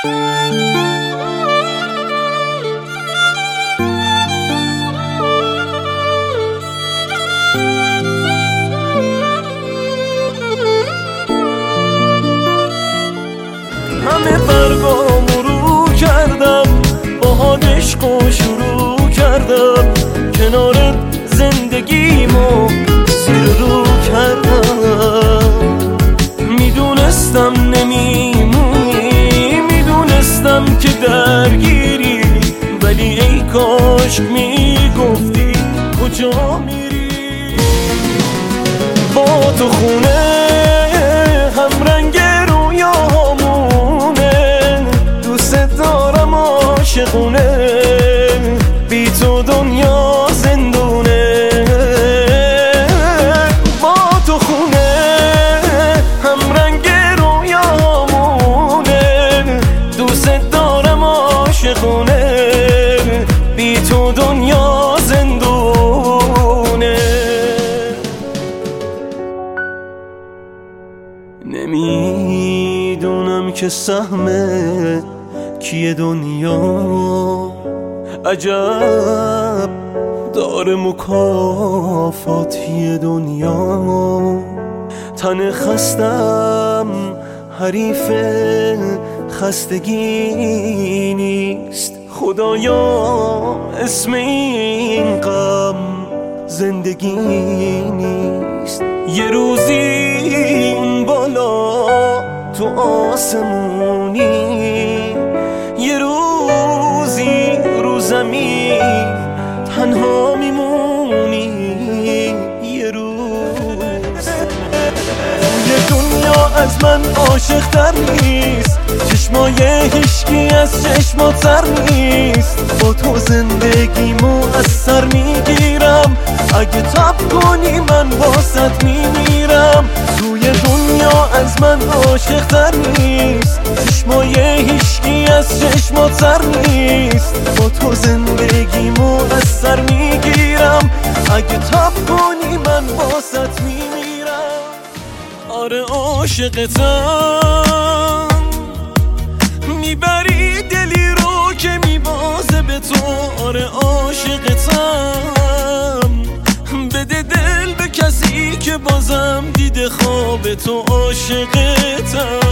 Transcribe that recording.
همه برگامو رو کردم، باهات عشقو شروع کردم، کنار زندگیمو زیر رو کردم. میدونستم نمیمونی، میدونستم که درگیری، ولی ای کاش میگفتی کجا میری. با تو خونه همرنگ رویامونه، دوست دارم عاشقونه، بی تو دنیا زندونه. با تو خونه همرنگ رویامونه، دوست دارم عاشقونه، بی تو دنیا زندونه. نمیدونم که سهم کیه دنیا، عجب داره مکافاتی دنیا. تن خستم حریف خستگی نیست، خدایا اسم این غم زندگی نیست. یه روزی اون بالا تو آسمونی، یه روزی رو زمین تنها میمونی. یه روز یه دنیا از من عاشق تر نیست، چشمای هیچکی از چشمات سر نیست. با تو زندگیمو از سر میگیرم، اگه تب کنی من واسط میمیرم. توی دنیا از من عاشق تر نیست، چشمای هیچکی از چشمات سر نیست. با تو زندگیمو از سر میگیرم، اگه تب کنی من واسط میمیرم. آره عاشقتم، میبری دلی رو که میبازه به تو. آره عاشقتم، بده دل به کسی که بازم دیده خواب تو. عاشقتم